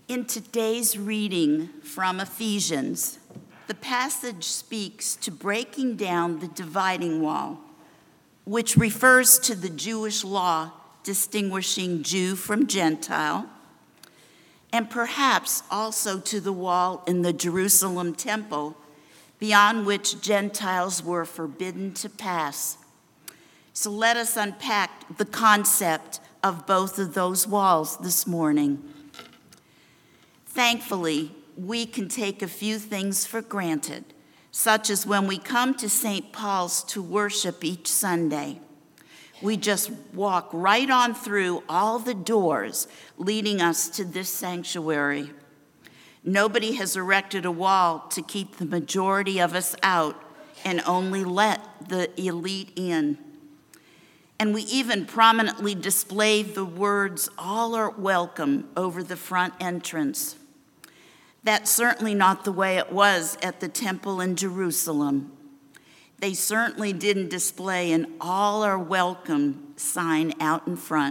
In today's reading from Ephesians, the passage speaks to breaking down the dividing wall, which refers to the Jewish law distinguishing Jew from Gentile, and perhaps also to the wall in the Jerusalem temple, beyond which Gentiles were forbidden to pass. So let us unpack the concept of both of those walls this morning. Thankfully, we can take a few things for granted, such as when we come to St. Paul's to worship each Sunday. We just walk right on through all the doors leading us to this sanctuary. Nobody has erected a wall to keep the majority of us out and only let the elite in. And we even prominently display the words, "All are welcome," over the front entrance. That's certainly not the way it was at the temple in Jerusalem. They certainly didn't display an "All are welcome" sign out in front.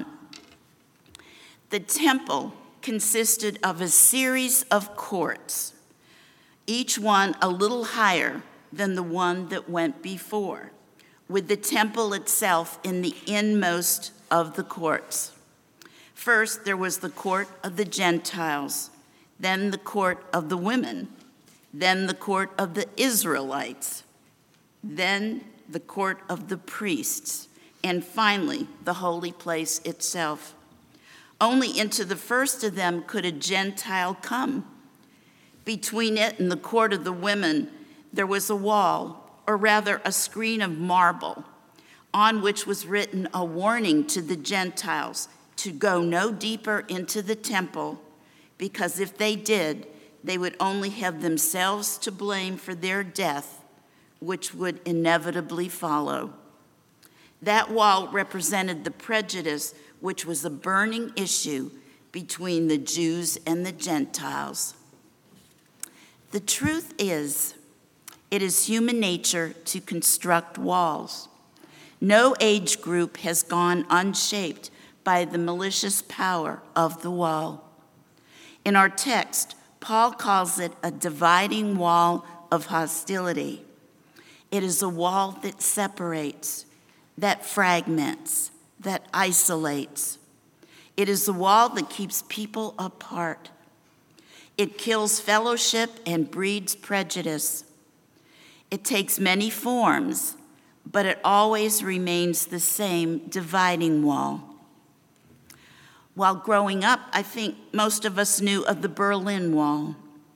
The temple consisted of a series of courts, each one a little higher than the one that went before, with the temple itself in the inmost of the courts. First, there was the court of the Gentiles, then the court of the women, then the court of the Israelites, then the court of the priests, and finally, the holy place itself. Only into the first of them could a Gentile come. Between it and the court of the women, there was a wall, or rather a screen of marble, on which was written a warning to the Gentiles to go no deeper into the temple, because if they did, they would only have themselves to blame for their death, which would inevitably follow. That wall represented the prejudice which was a burning issue between the Jews and the Gentiles. The truth is, it is human nature to construct walls. No age group has gone unshaped by the malicious power of the wall. In our text, Paul calls it a dividing wall of hostility. It is a wall that separates, that fragments, that isolates. It is a wall that keeps people apart. It kills fellowship and breeds prejudice. It takes many forms, but it always remains the same dividing wall. While growing up, I think most of us knew of the Berlin Wall.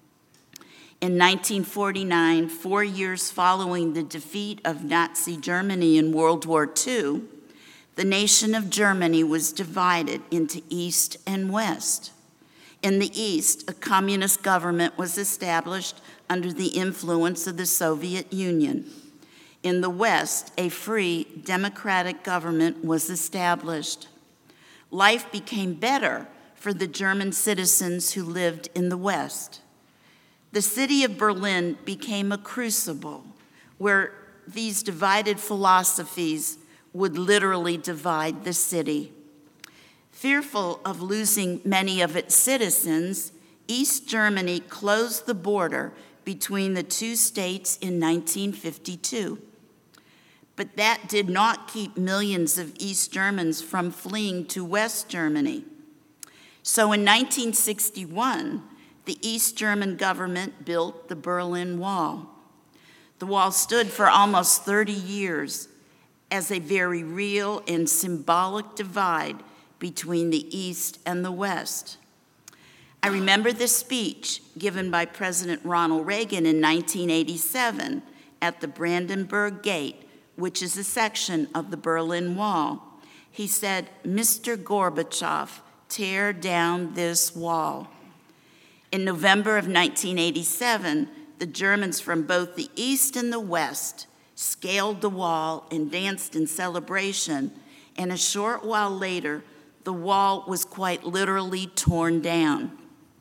In 1949, 4 years following the defeat of Nazi Germany in World War II, the nation of Germany was divided into East and West. In the East, a communist government was established under the influence of the Soviet Union. In the West, a free, democratic government was established. Life became better for the German citizens who lived in the West. The city of Berlin became a crucible where these divided philosophies would literally divide the city. Fearful of losing many of its citizens, East Germany closed the border between the two states in 1952. But that did not keep millions of East Germans from fleeing to West Germany. So in 1961, the East German government built the Berlin Wall. The wall stood for almost 30 years as a very real and symbolic divide between the East and the West. I remember the speech given by President Ronald Reagan in 1987 at the Brandenburg Gate, which is a section of the Berlin Wall. He said, "Mr. Gorbachev, tear down this wall." In November of 1987, the Germans from both the East and the West scaled the wall and danced in celebration, and a short while later, the wall was quite literally torn down.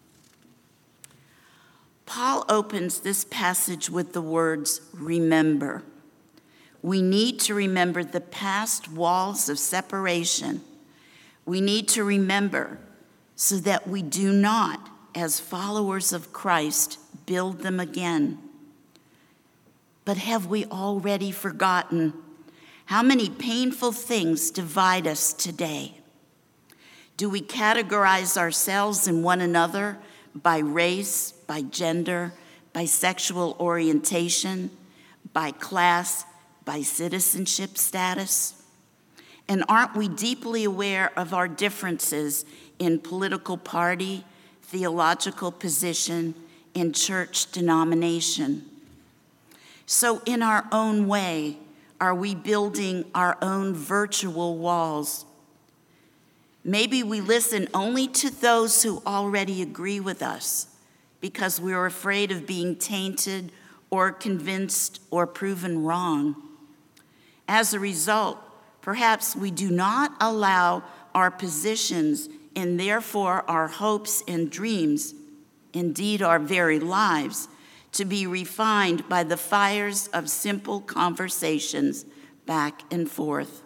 Paul opens this passage with the words, "Remember." We need to remember the past walls of separation. We need to remember so that we do not as followers of Christ, build them again. But have we already forgotten how many painful things divide us today? Do we categorize ourselves and one another by race, by gender, by sexual orientation, by class, by citizenship status? And aren't we deeply aware of our differences in political party, theological position, and church denomination? So in our own way, are we building our own virtual walls? Maybe we listen only to those who already agree with us because we're afraid of being tainted or convinced or proven wrong. As a result, perhaps we do not allow our positions and therefore our hopes and dreams, indeed our very lives, to be refined by the fires of simple conversations back and forth.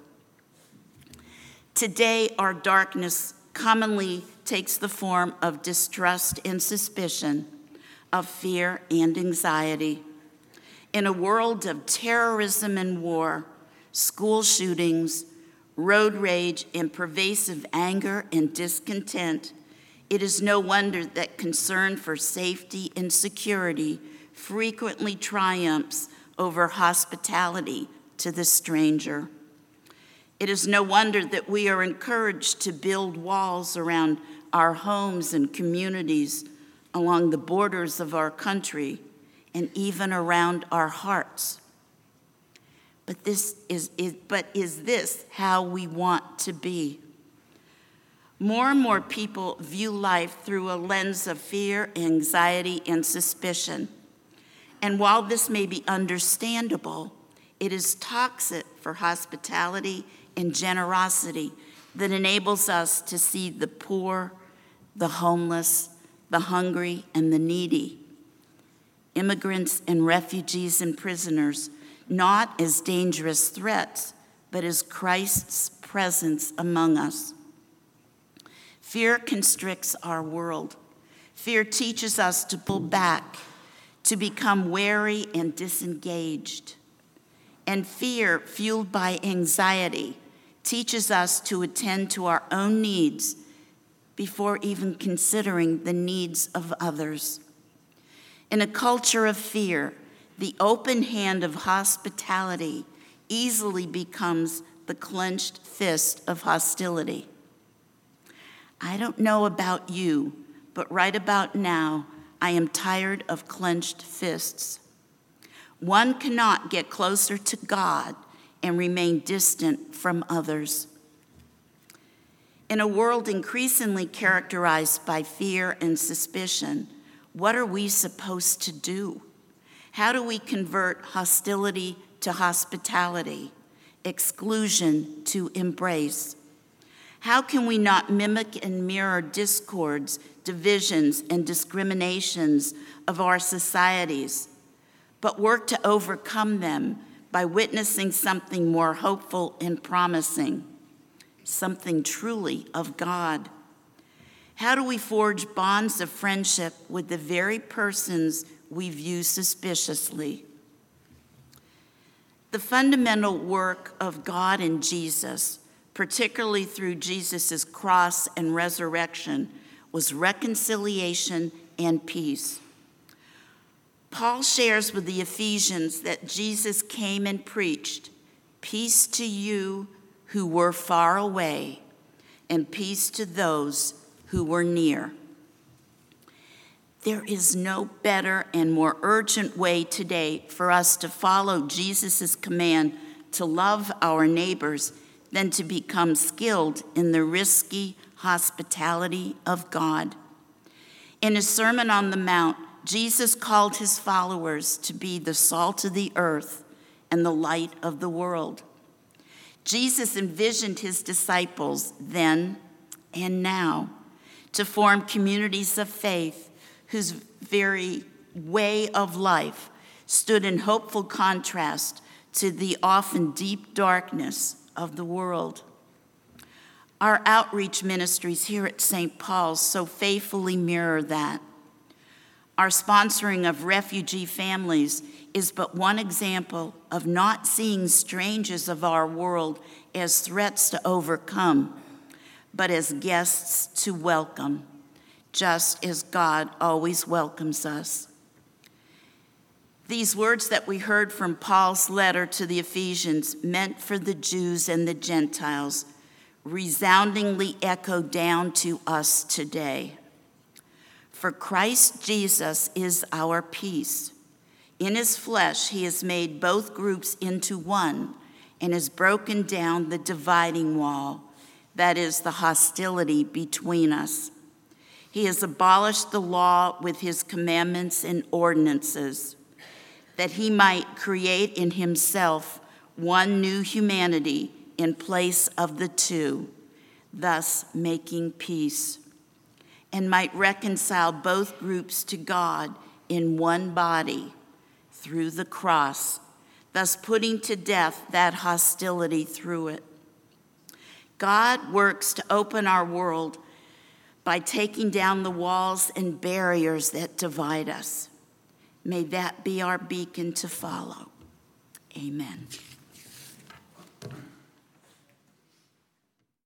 Today, our darkness commonly takes the form of distrust and suspicion, of fear and anxiety. In a world of terrorism and war, school shootings, road rage, and pervasive anger and discontent, it is no wonder that concern for safety and security frequently triumphs over hospitality to the stranger. It is no wonder that we are encouraged to build walls around our homes and communities, along the borders of our country, and even around our hearts. But is this how we want to be? More and more people view life through a lens of fear, anxiety, and suspicion. And while this may be understandable, it is toxic for hospitality and generosity that enables us to see the poor, the homeless, the hungry, and the needy, immigrants and refugees and prisoners, not as dangerous threats, but as Christ's presence among us. Fear constricts our world. Fear teaches us to pull back, to become wary and disengaged. And fear, fueled by anxiety, teaches us to attend to our own needs before even considering the needs of others. In a culture of fear, the open hand of hospitality easily becomes the clenched fist of hostility. I don't know about you, but right about now, I am tired of clenched fists. One cannot get closer to God and remain distant from others. In a world increasingly characterized by fear and suspicion, what are we supposed to do? How do we convert hostility to hospitality, exclusion to embrace? How can we not mimic and mirror discords, divisions, and discriminations of our societies, but work to overcome them by witnessing something more hopeful and promising, something truly of God? How do we forge bonds of friendship with the very persons we view suspiciously? The fundamental work of God in Jesus, particularly through Jesus' cross and resurrection, was reconciliation and peace. Paul shares with the Ephesians that Jesus came and preached, "Peace to you who were far away, and peace to those who were near." There is no better and more urgent way today for us to follow Jesus' command to love our neighbors than to become skilled in the risky hospitality of God. In his Sermon on the Mount, Jesus called his followers to be the salt of the earth and the light of the world. Jesus envisioned his disciples then and now to form communities of faith whose very way of life stood in hopeful contrast to the often deep darkness of the world. Our outreach ministries here at St. Paul's so faithfully mirror that. Our sponsoring of refugee families is but one example of not seeing strangers of our world as threats to overcome, but as guests to welcome, just as God always welcomes us. These words that we heard from Paul's letter to the Ephesians, meant for the Jews and the Gentiles, resoundingly echo down to us today. For Christ Jesus is our peace. In his flesh, he has made both groups into one and has broken down the dividing wall, that is, the hostility between us. He has abolished the law with his commandments and ordinances, that he might create in himself one new humanity in place of the two, thus making peace, and might reconcile both groups to God in one body through the cross, thus putting to death that hostility through it. God works to open our world by taking down the walls and barriers that divide us. May that be our beacon to follow. Amen.